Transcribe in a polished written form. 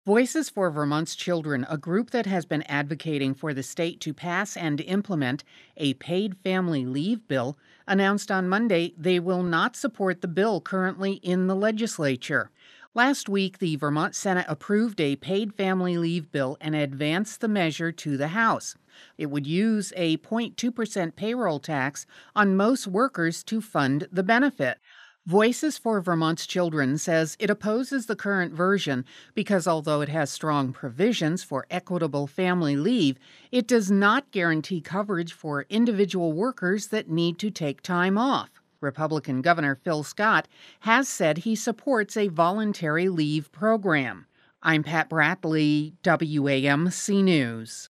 Voices for Vermont's Children, a group that has been advocating for the state to pass and implement a paid family leave bill, announced on Monday they will not support the bill currently in the legislature. Last week, the Vermont Senate approved a paid family leave bill and advanced the measure to the House. It would use a 0.2% payroll tax on most workers to fund the benefit. Voices for Vermont's Children says it opposes the current version because although it has strong provisions for equitable family leave, it does not guarantee coverage for individual workers that need to take time off. Republican Governor Phil Scott has said he supports a voluntary leave program. I'm Pat Bradley, WAMC News.